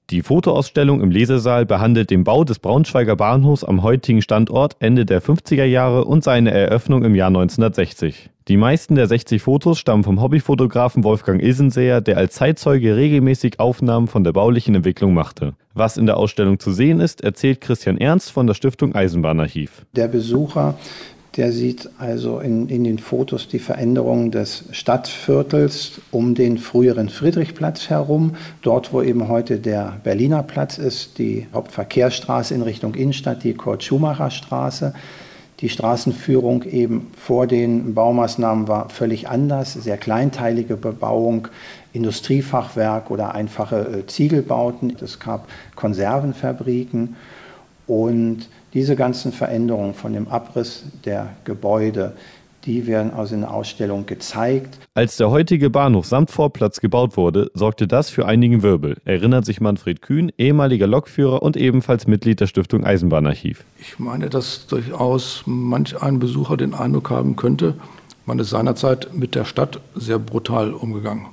Die Fotoausstellung im Lesesaal behandelt den Bau des Braunschweiger Bahnhofs am heutigen Standort Ende der 50er Jahre und seine Eröffnung im Jahr 1960. Die meisten der 60 Fotos stammen vom Hobbyfotografen Wolfgang Ilsenseer, der als Zeitzeuge regelmäßig Aufnahmen von der baulichen Entwicklung machte. Was in der Ausstellung zu sehen ist, erzählt Christian Ernst von der Stiftung Eisenbahnarchiv. Der Besucher, der sieht also in den Fotos die Veränderungen des Stadtviertels um den früheren Friedrichplatz herum. Dort, wo eben heute der Berliner Platz ist, die Hauptverkehrsstraße in Richtung Innenstadt, die Kurt-Schumacher-Straße. Die Straßenführung eben vor den Baumaßnahmen war völlig anders. Sehr kleinteilige Bebauung, Industriefachwerk oder einfache Ziegelbauten. Es gab Konservenfabriken. Und diese ganzen Veränderungen von dem Abriss der Gebäude, die werden also in der Ausstellung gezeigt. Als der heutige Bahnhof samt Vorplatz gebaut wurde, sorgte das für einigen Wirbel, erinnert sich Manfred Kühn, ehemaliger Lokführer und ebenfalls Mitglied der Stiftung Eisenbahnarchiv. Ich meine, dass durchaus manch ein Besucher den Eindruck haben könnte, man ist seinerzeit mit der Stadt sehr brutal umgegangen.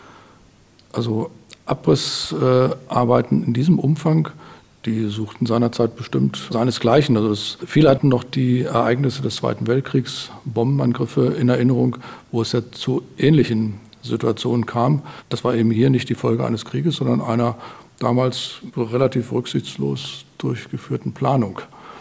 Also Abrissarbeiten in diesem Umfang, die suchten seinerzeit bestimmt seinesgleichen. Also viele hatten noch die Ereignisse des Zweiten Weltkriegs, Bombenangriffe in Erinnerung, wo es ja zu ähnlichen Situationen kam. Das war eben hier nicht die Folge eines Krieges, sondern einer damals relativ rücksichtslos durchgeführten Planung.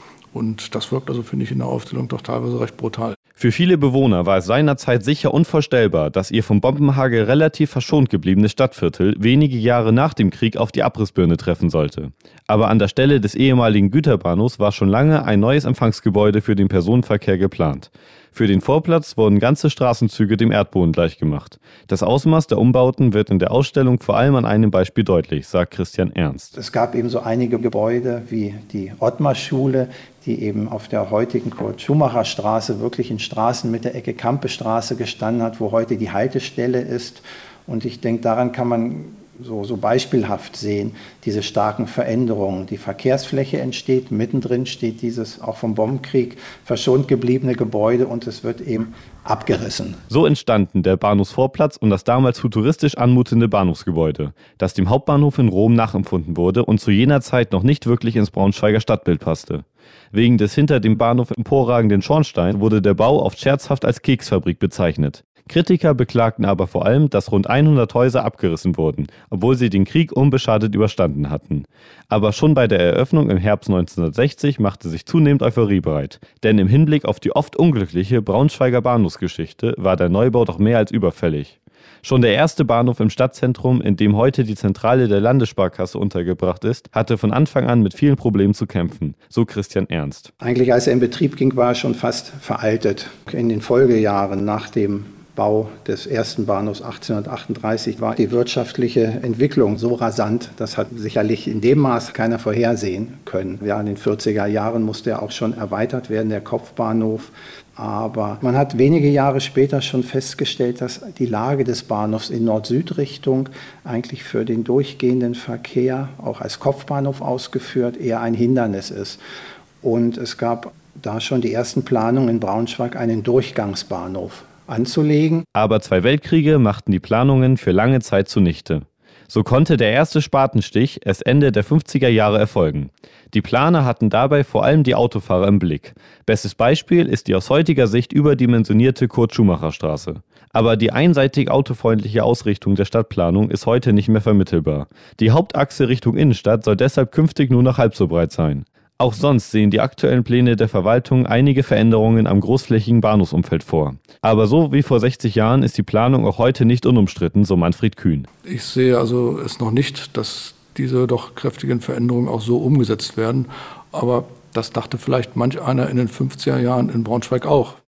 Und das wirkt also, finde ich, in der Aufstellung doch teilweise recht brutal. Für viele Bewohner war es seinerzeit sicher unvorstellbar, dass ihr vom Bombenhagel relativ verschont gebliebene Stadtviertel wenige Jahre nach dem Krieg auf die Abrissbirne treffen sollte. Aber an der Stelle des ehemaligen Güterbahnhofs war schon lange ein neues Empfangsgebäude für den Personenverkehr geplant. Für den Vorplatz wurden ganze Straßenzüge dem Erdboden gleichgemacht. Das Ausmaß der Umbauten wird in der Ausstellung vor allem an einem Beispiel deutlich, sagt Christian Ernst. Es gab eben so einige Gebäude wie die Ottmar-Schule, die eben auf der heutigen Kurt-Schumacher-Straße wirklich in Straßen mit der Ecke Kampestraße gestanden hat, wo heute die Haltestelle ist. Und ich denke, daran kann man so beispielhaft sehen, diese starken Veränderungen. Die Verkehrsfläche entsteht, mittendrin steht dieses auch vom Bombenkrieg verschont gebliebene Gebäude und es wird eben abgerissen. So entstanden der Bahnhofsvorplatz und das damals futuristisch anmutende Bahnhofsgebäude, das dem Hauptbahnhof in Rom nachempfunden wurde und zu jener Zeit noch nicht wirklich ins Braunschweiger Stadtbild passte. Wegen des hinter dem Bahnhof emporragenden Schornsteins wurde der Bau oft scherzhaft als Keksfabrik bezeichnet. Kritiker beklagten aber vor allem, dass rund 100 Häuser abgerissen wurden, obwohl sie den Krieg unbeschadet überstanden hatten. Aber schon bei der Eröffnung im Herbst 1960 machte sich zunehmend Euphorie bereit. Denn im Hinblick auf die oft unglückliche Braunschweiger Bahnhofsgeschichte war der Neubau doch mehr als überfällig. Schon der erste Bahnhof im Stadtzentrum, in dem heute die Zentrale der Landessparkasse untergebracht ist, hatte von Anfang an mit vielen Problemen zu kämpfen, so Christian Ernst. Eigentlich, als er in Betrieb ging, war er schon fast veraltet. In den Folgejahren nach dem Bau des ersten Bahnhofs 1838 war die wirtschaftliche Entwicklung so rasant, das hat sicherlich in dem Maß keiner vorhersehen können. Ja, in den 40er Jahren musste er auch schon erweitert werden, der Kopfbahnhof. Aber man hat wenige Jahre später schon festgestellt, dass die Lage des Bahnhofs in Nord-Süd-Richtung eigentlich für den durchgehenden Verkehr, auch als Kopfbahnhof ausgeführt, eher ein Hindernis ist. Und es gab da schon die ersten Planungen in Braunschweig, einen Durchgangsbahnhof anzulegen. Aber 2 Weltkriege machten die Planungen für lange Zeit zunichte. So konnte der erste Spatenstich erst Ende der 50er Jahre erfolgen. Die Planer hatten dabei vor allem die Autofahrer im Blick. Bestes Beispiel ist die aus heutiger Sicht überdimensionierte Kurt-Schumacher-Straße. Aber die einseitig autofreundliche Ausrichtung der Stadtplanung ist heute nicht mehr vermittelbar. Die Hauptachse Richtung Innenstadt soll deshalb künftig nur noch halb so breit sein. Auch sonst sehen die aktuellen Pläne der Verwaltung einige Veränderungen am großflächigen Bahnhofsumfeld vor. Aber so wie vor 60 Jahren ist die Planung auch heute nicht unumstritten, so Manfred Kühn. Ich sehe also es noch nicht, dass diese doch kräftigen Veränderungen auch so umgesetzt werden. Aber das dachte vielleicht manch einer in den 50er Jahren in Braunschweig auch.